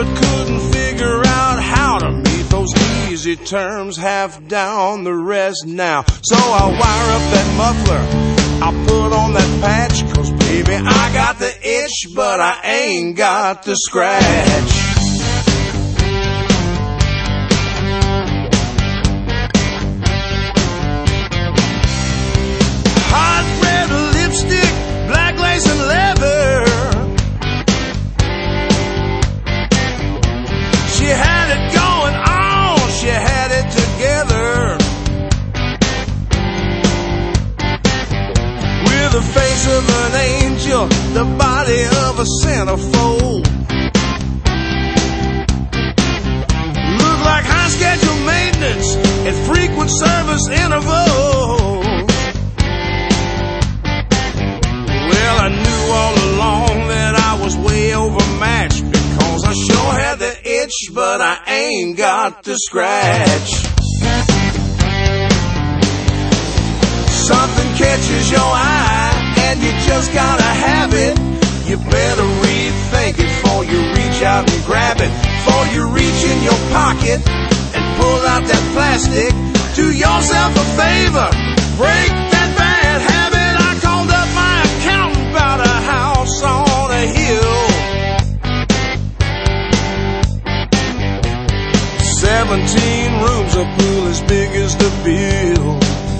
but couldn't figure out how to meet those easy terms, half down, the rest now. So I wire up that muffler, I put on that patch, 'cause baby, I got the itch, but I ain't got the scratch. Hot red lipstick, black lace and leather. She had it going on, she had it together. With the face of an angel, the body of a centerfold. Looked like high schedule maintenance at frequent service intervals. Well, I knew all along that I was way overmatched, because I sure had the itch, but I ain't got the scratch. Something catches your eye, and you just gotta have it. You better rethink it before you reach out and grab it. Before you reach in your pocket and pull out that plastic. Do yourself a favor, break that bad habit. I called up my accountant about a house on a hill. 17 rooms, a pool as big as the bill.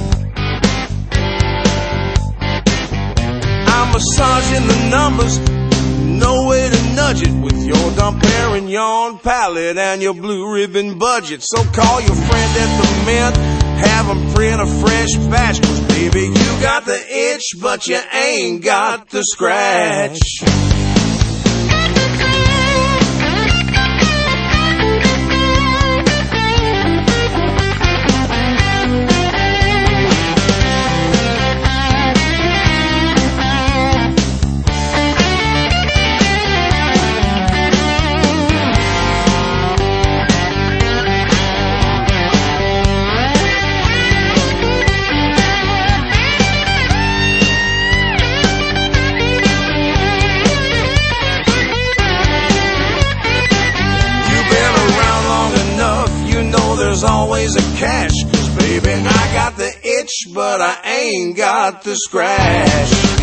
I'm massaging the numbers, no way to nudge it, with your Dom Perignon palette and your blue ribbon budget. So call your friend at the Mint, have them print a fresh batch, 'cause baby, you got the itch, but you ain't got the scratch. There's always a catch, 'cause baby, I got the itch, but I ain't got the scratch.